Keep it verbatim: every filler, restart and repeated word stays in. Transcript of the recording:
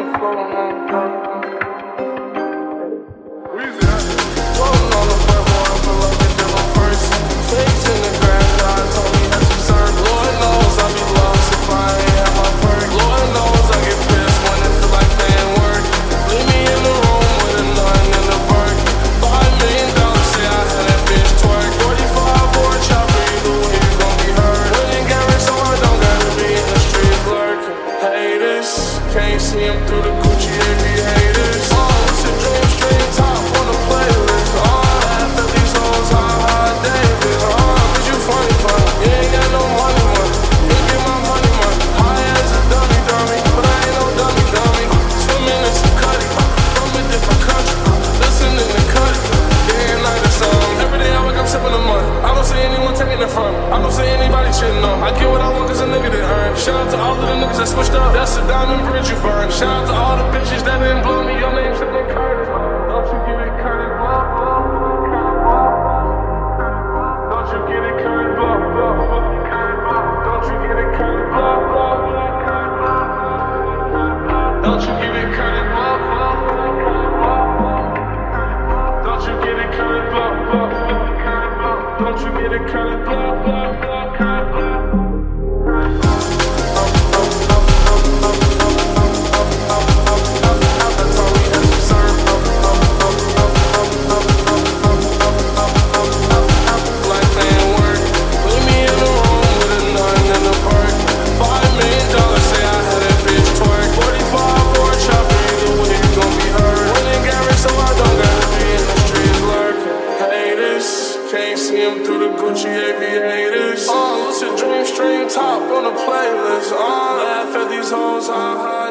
Can't see him through the Gucci aviators. Oh, it's a dream stream top on the playlist. Oh, laugh at these hoes, ha ha, David. Oh, cause you funny, funny. You ain't got no money, money. You get my money, money. High as a dummy, dummy. But I ain't no dummy, dummy. Swimming in some cutty. From a different country. Listening to Cuddy. Day and night or something. Every day I wake up sipping the money. I don't see anyone taking it from me. I don't see anybody shitting on. I get what I want cause a nigga did earn. Shout out to all of the niggas that switched up. That's a diamond bridge you burn. Shout out to all the bitches that didn't blow me. Your name should be Curtis. Don't you give it Curtis blow, blow. Don't you get it Curtis blow, blow. Don't you get it Curtis blow, blow. Don't you give it Curtis blow, blow. Don't you get it Curtis blow, blow. Don't you get it Curtis blow, blow, blow. Can't see him through the Gucci aviators. Oh, lucid dream stream top on the playlist. Oh, laugh at these hoes, ha ha.